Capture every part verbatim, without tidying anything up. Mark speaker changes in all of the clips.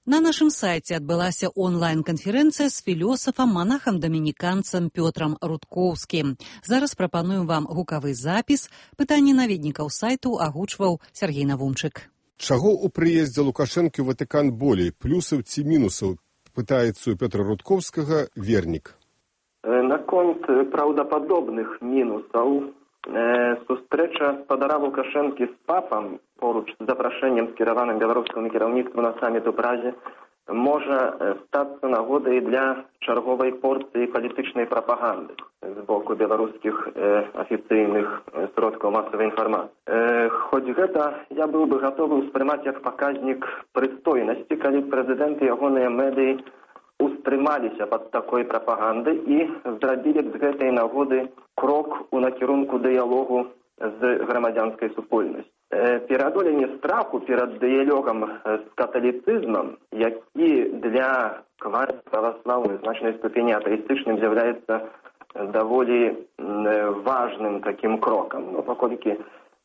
Speaker 1: На нашым сайце адбылася онлайн-канферэнцыя з філёсафам, манахам-дамініканцам Пётрам Рудкоўскім. Зараз прапануем вам гукавы запіс. Пытанні наведнікаў сайту агучваў Сергей Навумчык.
Speaker 2: Чаго ў прыездзе Лукашэнкі ў Ватыкан болей, плюсаў ці мінусаў, пытаецца у Пётра Рудкоўскага вернік.
Speaker 3: Наконт праўдападобных мінусаў, сустрэча спадара Лукашэнкі з папам поруч з запрашэннем скіраваным беларускаму кіраўніцтву на саміт у Празе можа стацца нагодай для чарговай порцыі палітычнай прапаганды з боку беларускіх афіцыйных сродкаў масавай інфармацыі. Хоць гэта я быў бы гатовы ўспрымаць як паказнік прыстойнасці, калі прэзідэнт і ягоныя медыі устрымаліся пад такой прапаганды і зрабілі б з гэтай нагоды крок у накірунку дыялогу з грамадзянскай супольнасцю. Пераадоленне страху перад дыялогам з каталіцызмам, які для квазіправаслаўнай значнай ступені атэістычным з'яўляецца даволі важным такім крокам. Ну, паколькі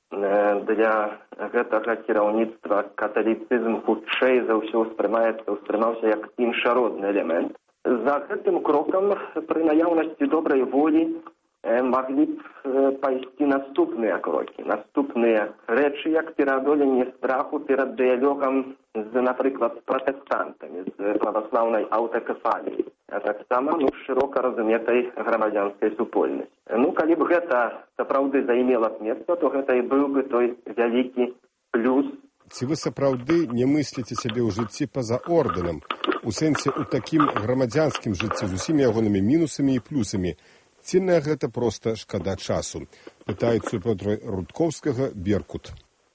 Speaker 3: для гэтага кіраўніцтва каталіцызм хутчэй за ўсё ўспрымаецца, ўспрымаўся як іншародны элемент. За гэтым крокам пры наяўнасці добрай волі маглі б пайсці наступныя крокі, наступныя рэчы, як пераадоленне страху перад дыялогам з, напрыклад, пратэстантамі, з праваслаўнай аўтакефаліяй, а таксама ну, шырока разуметай грамадзянскай супольнасці. Ну, калі б гэта сапраўды займела б месца, то гэта і быў бы той вялікі плюс.
Speaker 2: Ці вы сапраўды не мысліце сябе ў жыцці па-за ордэнам, у сэнсе ў такім грамадзянскім жыцці з усімі ягонымі мінусамі і плюсамі, ці на гэта проста шкада часу? Пытаецца у Пётра Рудкоўскага Беркут.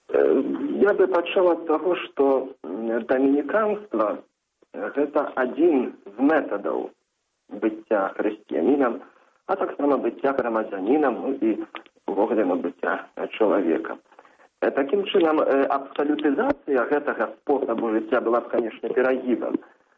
Speaker 3: Я бы пачаў ад таго, што дамініканства гэта адзін з метадаў быцця хрысціянінам, а таксама быцця грамадзянінам, ну і увогуле быцця чалавека. Такім чынам, абсалютызацыя гэтага спосабу жыцця была б, канешне, перагібам,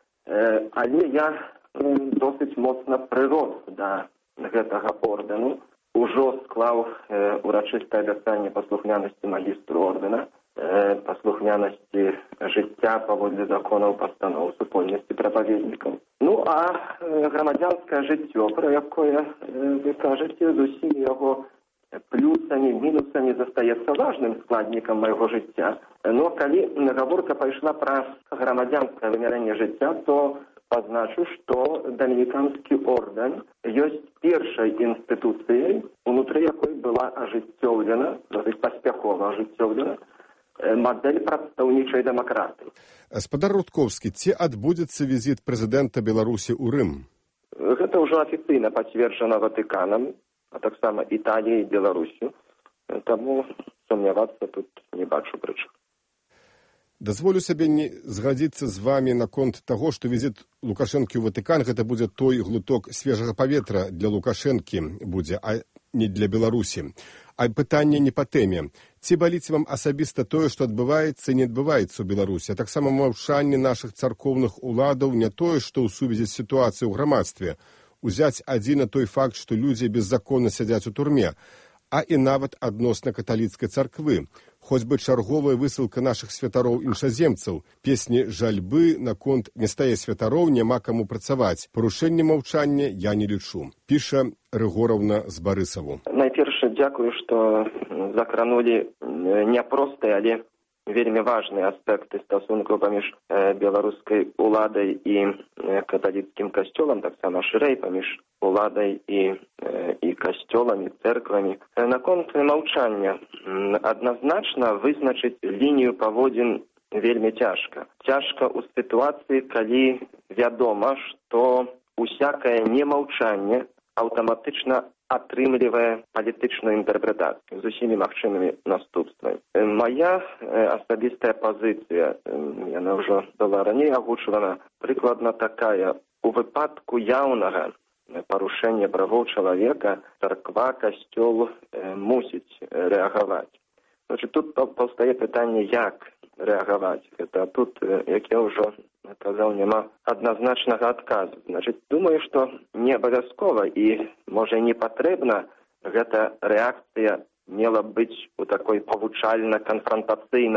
Speaker 3: але я досыць моцна прырос да гэтага ордэну, ужо склаў э, урачыстае абяцанне паслухмянасці магістру ордэна, э, паслухмянасці жыцця паводле законаў пастаноў супольнасці прапаведнікаў. Ну, а э, грамадзянскае жыццё, пра якое э, вы кажаце, з усімі яго плюсамі, мінусамі застаецца важным складнікам майго жыцця. Но калі гаворка пайшла пра грамадзянскае вымярэнне жыцця, то пазначу, што дамініканскі ордэн ёсць першай інстытуцыяй, унутры якой была ажыццёўлена, досыць паспяхова ажыццёўлена, мадэль прадстаўнічай дэмакратыі.
Speaker 2: Спадар Рудкоўскі, ці адбудзецца візіт прэзідэнта Беларусі ў Рым?
Speaker 3: Гэта ўжо афіцыйна пацверджана Ватыканам, а таксама Італіяй і Беларусю, таму сумнявацца тут не бачу прычын.
Speaker 2: Дазволю сабе не згадзіцца з вамі наконт таго, што візіт Лукашэнкі ў Ватыкан гэта будзе той глыток свежага паветра для Лукашэнкі будзе, а не для Беларусі. А пытанне не па тэме. Ці баліць вам асабіста тое, што адбываецца і не адбываецца ў Беларусі, а таксама маўчанне нашых царкоўных уладаў не тое, што ў сувязі з сітуацыяй у грамадстве, узяць адзін той факт, што людзі беззаконна сядзяць у турме, а і нават адносна каталіцкай царквы. Хоць бы чарговая высылка нашых святароў іншаземцаў, песні жальбы наконт не стае святароў, няма каму працаваць. Парушэнне маўчання я не лічу. Піша Рыгораўна з Барысаву.
Speaker 3: Найперш, дзякую, што закранулі няпростыя, але вельмі важныя аспекты стасункаў паміж беларускай уладай і каталіцкім касцёлам, таксама шырэй паміж уладай і, і касцёламі, цэрквамі. Наконт маўчання адназначна вызначыць лінію паводзін вельмі цяжка. Цяжка ў сітуацыі, калі вядома, што усякае немаўчанне аўтаматычна атрымлівае палітычную інтэрпрэтацыю з усімі магчымымі наступствамі. Мая асабістая пазіцыя, яна ўжо была раней агучвана, прыкладна такая: у выпадку яўнага парушэння правоў чалавека царква, касцёл мусіць рэагаваць. Значит, тут паўстае пытанне, як рэагаваць. Гэта тут, як я ўжо казаў, няма адназначнага адказу. Значит, думаю, што не абавязкова і, можа, не патрэбна гэта рэакцыя мела быць у такой павучальна-канфрантацыйнай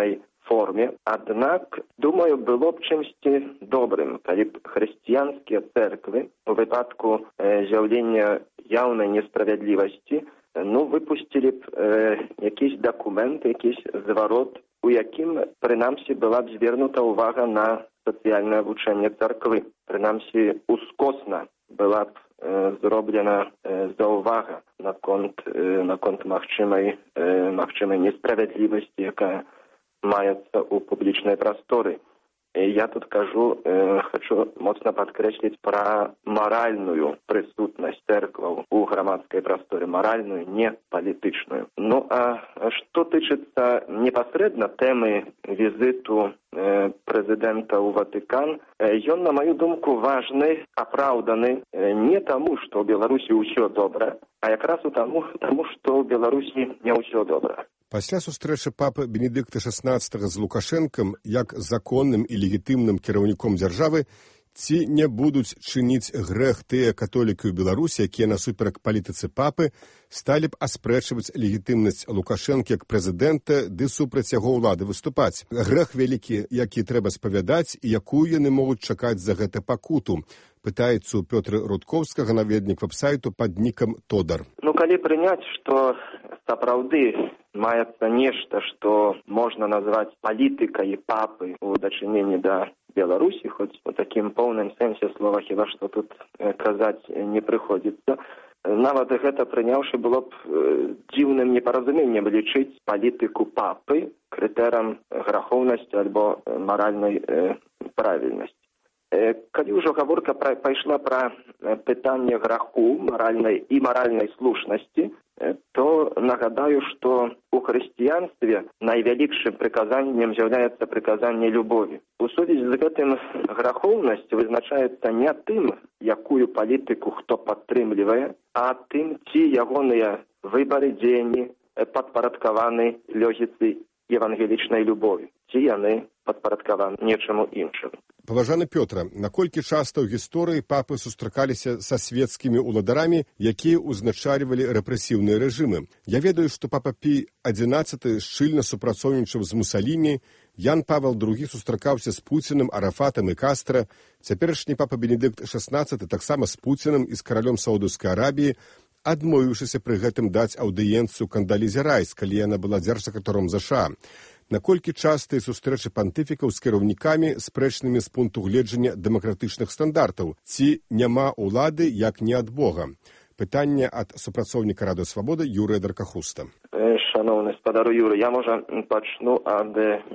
Speaker 3: форме. Аднак, думаю, было б чымсьці добрым, калі б хрысціянскія церквы у выпадку э, з'яўлення яўнай несправядлівасці ну, выпусцілі б э, якісь дакументы, якісь зварот, у якім, прынамсі, была б звернута ўвага на сацыяльнае вучэнне царквы. Прынамсі, ускосна была б э, зроблена э, заўвага наконт, э, наконт магчымай, э, магчымай несправядлівасці, якая маецца ў публічнай прасторы. Я тут кажу, э, хочу моцна падкрэсліць пра маральную прысутнасць церкваў у грамадскай прасторе, маральную, не палітычную. Ну, а што тычыцца непасрэдна тэмы візіту э, прэзідэнта ў Ватыкан, э, ён, на маю думку, важны, апраўданы э, не таму, што ў Беларусі ўсё добра, а якраз у таму, таму што ў Беларусі не ўсё добра.
Speaker 2: Пасля сустрэчы папы Бенедыкта шаснаццатага з Лукашэнкам як законным і легітымным кіраўніком дзяржавы, ці не будуць чыніць грэх тыя католікі ў Беларусі, якія насуперак палітыцы папы сталі б аспрэчваць легітымнасць Лукашэнкі як прэзідэнта ды супраць яго ўлады выступаць. Грэх вялікі, які трэба спавядаць і якую яны могуць чакаць за гэта пакуту, пытаецца у Пётра Рудкоўскага, наведнік вэб-сайту пад нікам Тодар.
Speaker 3: Ну, калі прыняць, што сапраўды маецца нешта, што можна назваць палітыкай папы ў дачыненні да Беларусі, хоць у такім поўным сэнсе слова хіба што тут казаць не прыходзіцца. Нават гэта прыняўшы было б дзіўным непаразуменнем лічыць палітыку папы крытэрам грахоўнасці альбо маральнай правільнасці. Калі ўжо гаворка пайшла пра пытанне граху маральнай і маральнай слушнасці, то нагадаю, што у хрысціянстве найвялікшым прыказаннем з'яўляецца прыказанне любові. У сувязі з гэтым грахоўнасць вызначаецца не тым, якую палітыку хто падтрымлівае, а тым, ці ягоныя выбары, дзеянні падпарадкаваны логіцы евангелічнай любові, ці яны падпарадкаваны нечаму іншаму.
Speaker 2: Паважаны Пётра, наколькі часта ў гісторыі папы сустракаліся са свецкімі ўладарамі, якія ўзначальвалі рэпрэсіўныя рэжымы? Я ведаю, што папа Пій адзінаццаты шчыльна супрацоўнічаў з Мусаліні, Ян Павел другі сустракаўся з Пуцінам, Арафатам і Кастра, цяперашні папа Бенедыкт шаснаццаты таксама з Пуцінам і з каралём Саудаўскай Арабіі, адмовіўшыся пры гэтым даць аўдыенцыю Кандалізе Райс, калі яна была дзяржсакратаром ЗША. Наколькі частыя сустрэчы пантыфікаў з кіраўнікамі, спрэчнымі з пункту гледжання дэмакратычных стандартаў, ці няма ўлады як не ад Бога? Пытанне ад супрацоўніка Рады Свабоды Юрыя Даркахуста.
Speaker 3: Шановны спадару Юры, я, можа, пачну ад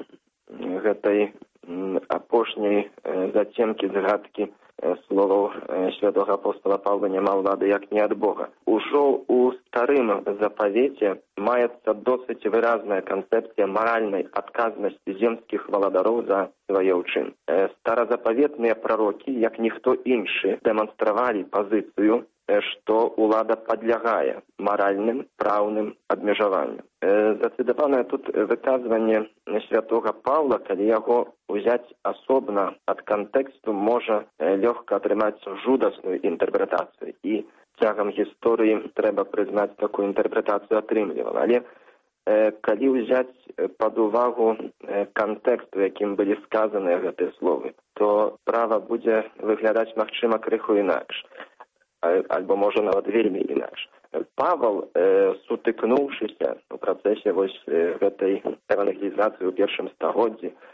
Speaker 3: гэтай апошняй зацемкі, згадкі словаў святога апостола Павла «Няма ўлады як не ад Бога». Ужо у старым запавеце маецца досыць выразная канцэпцыя маральнай адказнасці земскіх валадароў за свае ўчын. Старазапаветныя прарокі, як ніхто іншы, дэманстравалі пазіцыю, што ўлада падлягае маральным, праўным абмежаванням. Зацытаванае тут выказванне святога Павла, калі яго ўзяць асобна ад кантэксту, можа лёгка атрымаць жудасную інтэрпрэтацыю. І цягам гісторыі, трэба прызнаць, такую інтэрпрэтацыю атрымлівала. Але э, калі ўзяць пад увагу э, кантэкст, у якім былі сказаныя гэтыя словы, то справа будзе выглядаць, магчыма, крыху інакш. Альбо, можа, нават вельмі інакш. Павел, э, сутыкнуўшыся ў працэсе вось э, гэтай евангелізацыі ў першым стагоддзі э,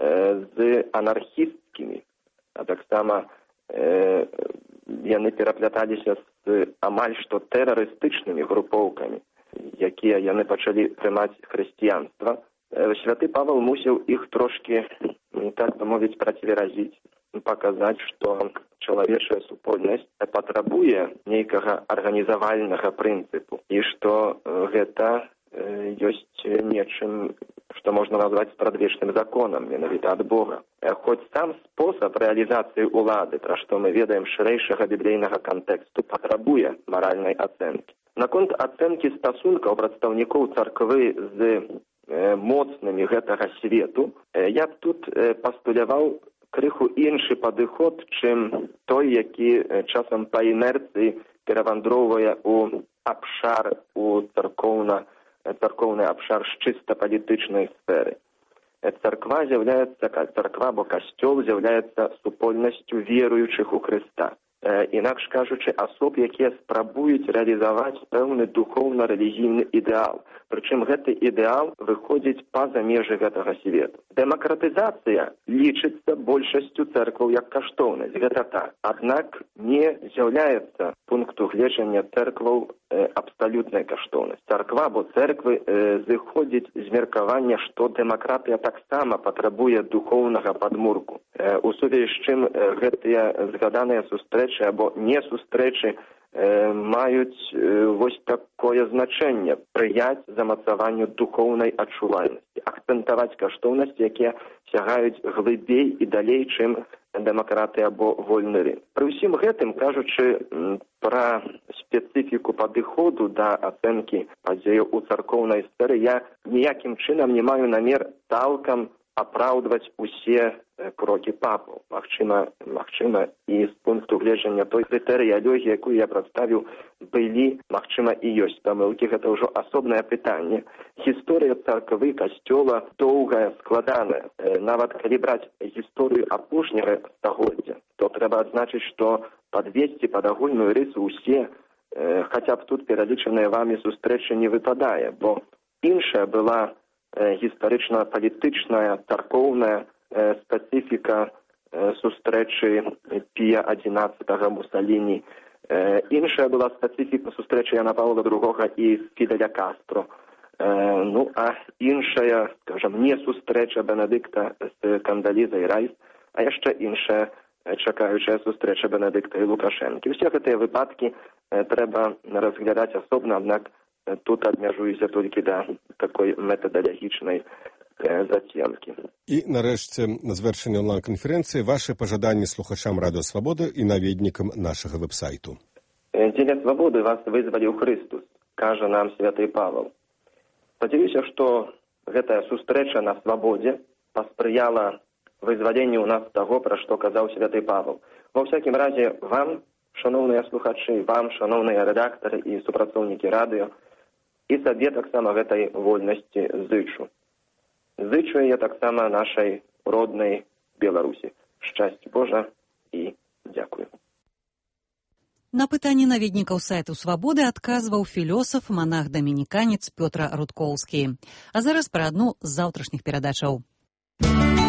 Speaker 3: з анархісцкімі, а таксама э, яны перапляталіся з амаль што тэрарыстычнымі групоўкамі, якія яны пачалі прымаць хрысціянства. Э, святы Павел мусіў іх трошкі, так бы мовіць, процверазіць, паказаць, што чалавечая супольнасць патрабуе нейкага арганізавальнага прынцыпу і што гэта ёсць нечым, што можна назваць спрадвечным законам, менавіта ад Бога. Хоць сам спосаб рэалізацыі ўлады, пра што мы ведаем шырэйшага біблейнага кантэксту, патрабуе маральнай ацэнкі. Наконт ацэнкі стасункаў прадстаўнікоў царквы з моцнымі гэтага свету, я б тут пастуляваў крыху іншы падыход, чым той, які часам па інерцыі перавандроўвае ў абшар, у царкоўна, царкоўны абшар з чыста палітычнай сферы. царква з'яўляецца, царква або касцёл з'яўляецца супольнасцю веруючых у Хрыста. Інакш кажучы, асоб, якія спрабуюць рэалізаваць пэўны духоўна-рэлігійны ідэал. Прычым гэты ідэал выходзіць па-за межы гэтага свету. Дэмакратызацыя лічыцца большасцю цэркваў як каштоўнасць, гэта так. Аднак не з'яўляецца пункту гледжання цэркваў э, абсалютнай каштоўнасць. Царква або цэрквы э, зыходзіць з меркавання, што дэмакратыя таксама патрабуе духоўнага падмурку. Э, у сувязі з чым э, гэтыя згаданыя сустрэчы або не сустрэчы э, маюць э, вось такое значэнне – прыяць замацаванню духоўнай адчувальнасці, акцэнтаваць каштоўнасці, якія сягаюць глыбей і далей, чым дэмакратыя або вольны рынок. Пры ўсім гэтым, кажучы пра спецыфіку падыходу да ацэнкі падзеяў у царкоўнай сферы, я ніякім чынам не маю намер цалкам апраўдваць усе крокі папаў. Магчыма, магчыма, і з пункту гледжання той крытэрыялогіі, якую я прадставіў, былі, магчыма, і ёсць памылкі. Гэта ўжо асобнае пытанне. Гісторыя царквы, касцёла доўгая, складаная. Нават калі браць гісторыю апошняга стагоддзя, то трэба адзначыць, што падвесці пад агульную рысу ўсе, хаця б тут пералічаныя вамі сустрэчы не выпадае, бо іншая была гістарычна-палітычная, царкоўная спецыфіка сустрэчы Пія адзінаццатага Мусаліні. Іншая была спецыфіка сустрэчы Яна Паўла другога і Фідэля Кастро. Ну, а іншая, скажам, не сустрэча Бенедыкта з Кандалізай Райс, а яшчэ іншая чакаючая сустрэча Бенедыкта і Лукашэнкі. Усе гэтыя выпадкі трэба разглядаць асобна, аднак тут адмяжуюся толькі да такой метадалагічнай заценкі.
Speaker 2: І, нарэшце, на завяршэнне онлайн-канферэнцыі вашы пажаданні слухачам Радыё Свабода і наведнікам нашага вэб-сайту.
Speaker 3: Дзеля свабоды вас вызваліў Хрыстус, кажа нам святы Павел. Спадзяюся, што гэтая сустрэча на свабодзе паспрыяла вызваленню ў нас таго, пра што казаў святы Павел. Ва ўсякім разе, вам, шаноўныя слухачы, вам, шаноўныя рэдактары і супрацоўнікі радыё, і сабе таксама гэтай вольнасці зычу. Зычу я таксама нашай роднай Беларусі. Шчасце Божа і дзякую.
Speaker 1: На пытанні наведнікаў сайту «Свабоды» адказваў філёсаф, манах-дамініканец Пётр Рудкоўскі. А зараз пра адну з заўтрашніх перадачаў.